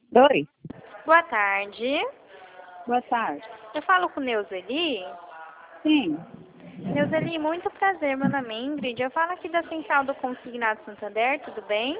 Oi, Boa tarde. boa tarde. Eu falo com Neuzeli. Sim, Neuzeli, muito prazer. Meu nome é Ingrid. Eu falo aqui da Central do Consignado Santander, tudo bem?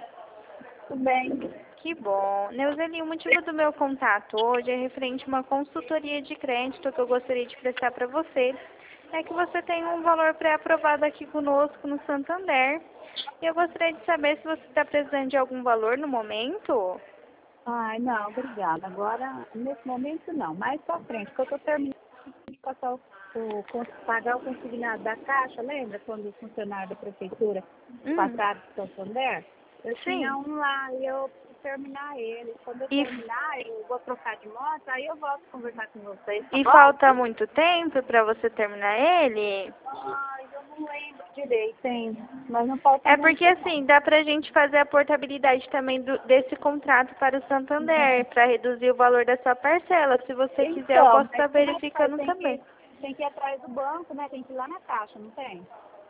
tudo bem. Que bom. Neuzeli, o motivo do meu contato hoje é referente a uma consultoria de crédito que eu gostaria de prestar para você. É que você tem um valor pré-aprovado aqui conosco no Santander. E eu gostaria de saber se você está precisando de algum valor no momento. Ai, não, obrigada. Agora, nesse momento não, mais pra frente, porque eu tô terminando de passar pagar o consignado da Caixa, lembra quando o funcionário da prefeitura Hum, passaram para o Santander? Eu tinha sim. um lá e eu preciso terminar ele. Quando eu E, terminar, eu vou trocar de moto, aí eu volto a conversar com vocês, tá e bom? falta muito tempo para você terminar ele? Ai, eu não lembro direito, hein? Mas não falta É porque muito, não. assim, dá pra gente fazer a portabilidade também desse contrato para o Santander, para reduzir o valor da sua parcela. Se você quiser, eu Então, posso estar mas como é que faz? verificando também. Tem que ir atrás do banco, né? Tem que ir lá na Caixa, não tem?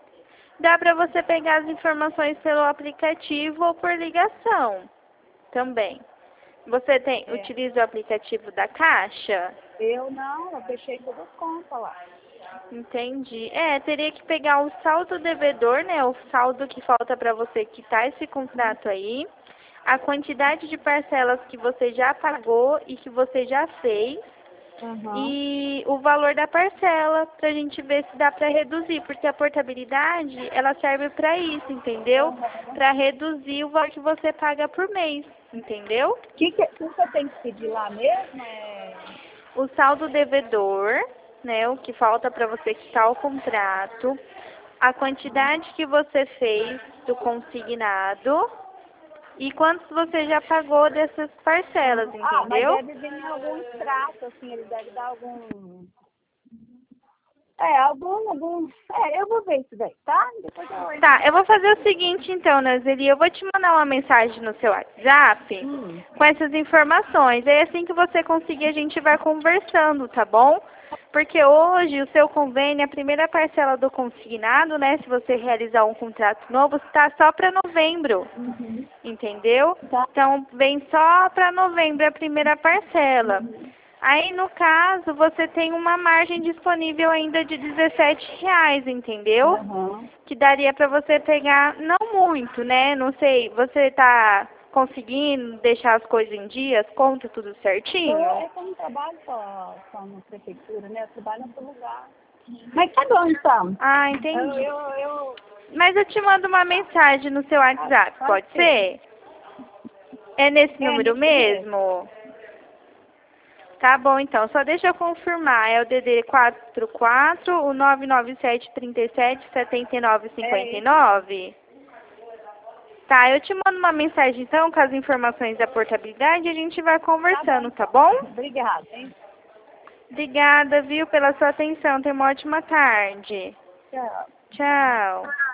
Dá pra você pegar as informações pelo aplicativo ou por ligação também. Você É. utiliza o aplicativo da Caixa? Eu não, eu fechei todas as contas lá. Entendi. É, teria que pegar o saldo devedor, né? O saldo que falta para você quitar esse contrato aí, a quantidade de parcelas que você já pagou e que você já fez, Aham. e o valor da parcela, para a gente ver se dá para reduzir, porque a portabilidade, ela serve para isso, entendeu? Aham. Para reduzir o valor que você paga por mês, entendeu? O que você tem que pedir lá mesmo? O saldo devedor, né, o que falta para você quitar o contrato, a quantidade que você fez do consignado e quantos você já pagou dessas parcelas, Ah, mas entendeu? deve vir em algum extrato, assim, ele deve dar algum. Algum. Eu vou ver isso daí, tá? Depois eu entro em Tá, eu vou contato com fazer o você. seguinte então, Nazeli, eu vou te mandar uma mensagem no seu WhatsApp Hum. com essas informações. Aí assim que você conseguir, a gente vai conversando, tá bom? Porque hoje o seu convênio, a primeira parcela do consignado, né, se você realizar um contrato novo, está só para novembro, Uhum. entendeu? Tá. Então vem só para novembro a primeira parcela. Uhum. Aí, no caso, você tem uma margem disponível ainda de R$ 17, entendeu? Aham. Que daria para você pegar, não muito, né? Não sei, você tá conseguindo deixar as coisas em dia, as contas tudo certinho? É que eu não trabalho só na prefeitura, né? Eu trabalho em outro lugar. Mas tá bom, então. Ah, Eu, entendi. eu, eu... Mas eu te mando uma mensagem no seu WhatsApp, Pode pode ser. ser? É nesse É, número nesse mesmo. mesmo? Tá bom, então. Só deixa eu confirmar. É o DD 44, o 997 37 79 É esse mesmo. 59? Tá, eu te mando uma mensagem então com as informações da portabilidade e a gente vai Tá bom, conversando, tá então. bom? Obrigada, hein? Obrigada, viu, pela sua atenção. Tenha uma ótima tarde. Tchau. Tchau.